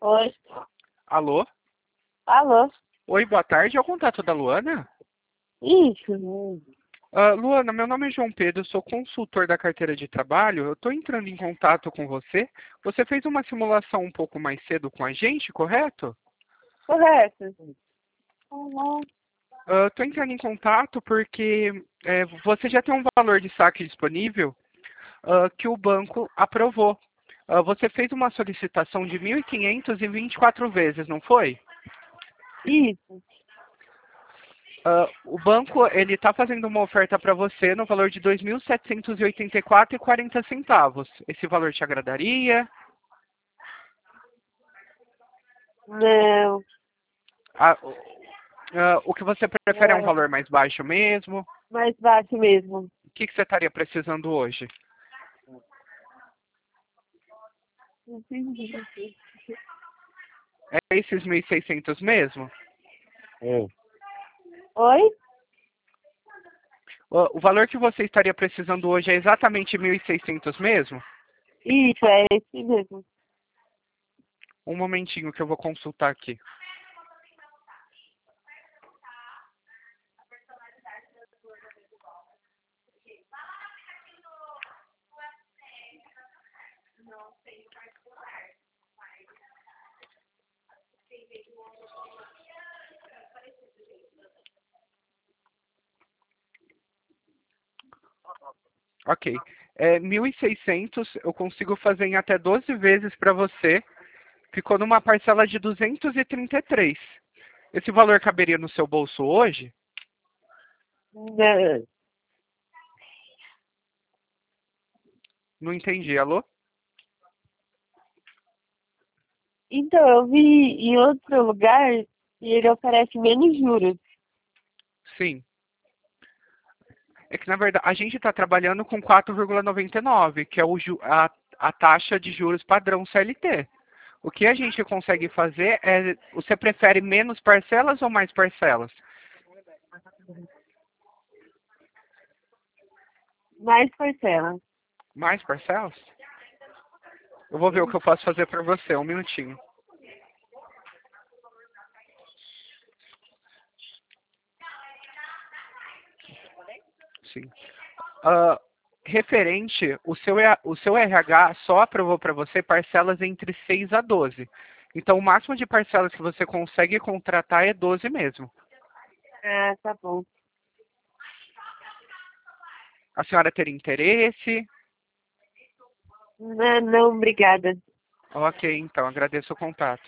Oi. Alô? Alô? Oi, boa tarde. É o contato da Luana? Isso. Luana, meu nome é João Pedro, sou consultor da carteira de trabalho. Eu estou entrando em contato com você. Você fez uma simulação um pouco mais cedo com a gente, correto? Correto. Uhum. Estou entrando em contato porque você já tem um valor de saque disponível que o banco aprovou. Você fez uma solicitação de 1.500 e 24 vezes, não foi? Isso. O banco ele está fazendo uma oferta para você no valor de R$ 2.784,40. Esse valor te agradaria? Não. Ah, o que você prefere é um É valor mais baixo mesmo? mais baixo mesmo. O que você estaria precisando hoje? Entendi. É esses 1.600 mesmo? Oi? O valor que você estaria precisando hoje é exatamente 1.600 mesmo? Isso, é esse mesmo. Um momentinho que eu vou consultar aqui. Ok. 1.600 eu consigo fazer em até 12 vezes para você. Ficou numa parcela de 233. Esse valor caberia no seu bolso hoje? Não. Não entendi. Alô? Então, eu vi em outro lugar e ele oferece menos juros. Sim. É que, na verdade, a gente está trabalhando com 4,99, que é a taxa de juros padrão CLT. O que a gente consegue fazer é... Você prefere menos parcelas ou mais parcelas? Mais parcela. Mais parcelas? Eu vou ver o que eu posso fazer para você. Um minutinho. Sim. Ah, referente, o seu RH só aprovou para você parcelas entre 6 a 12. Então, o máximo de parcelas que você consegue contratar é 12 mesmo. Ah, tá bom. A senhora teria interesse? Não, não, obrigada. Ok, então, agradeço o contato.